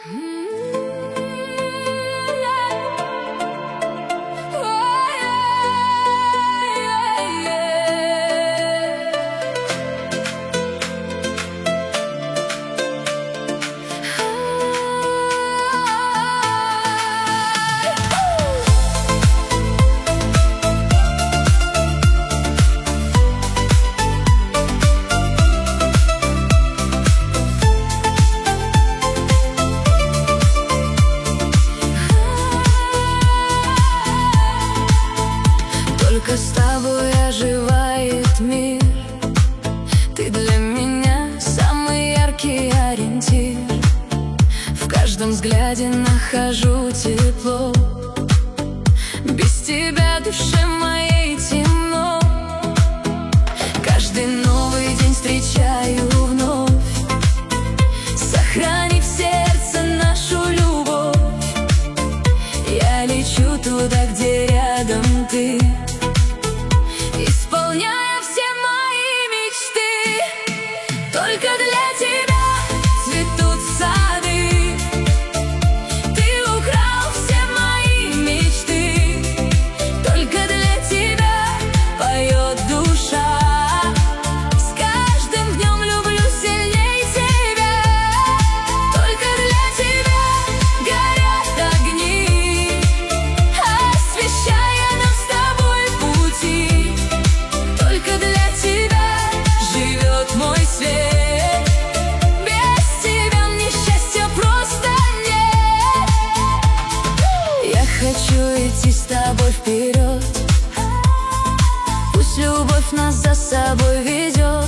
Только с тобой оживает мир. Ты для меня самый яркий ориентир. В каждом взгляде нахожу тепло. Без тебя душе моей темно. Каждый новый день встречаю вновь, сохранив в сердце нашу любовь. Я лечу туда, где рядом ты, исполняя все мои мечты. Только для тебя цветут сады. Ты украл все мои мечты. Только для тебя поет душа. С каждым днем люблю сильней тебя. Только для тебя горят огни, освещая нам с тобой пути. Только для тебя живет мой свет. Без тебя мне счастья просто нет. Я хочу идти с тобой вперед. Пусть любовь нас за собой ведет.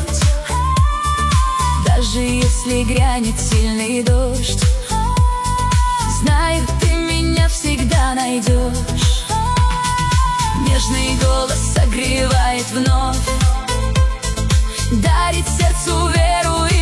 Даже если грянет сильный дождь, знаю, ты меня всегда найдешь. Нежный голос согревает вновь, дарит сердцу веру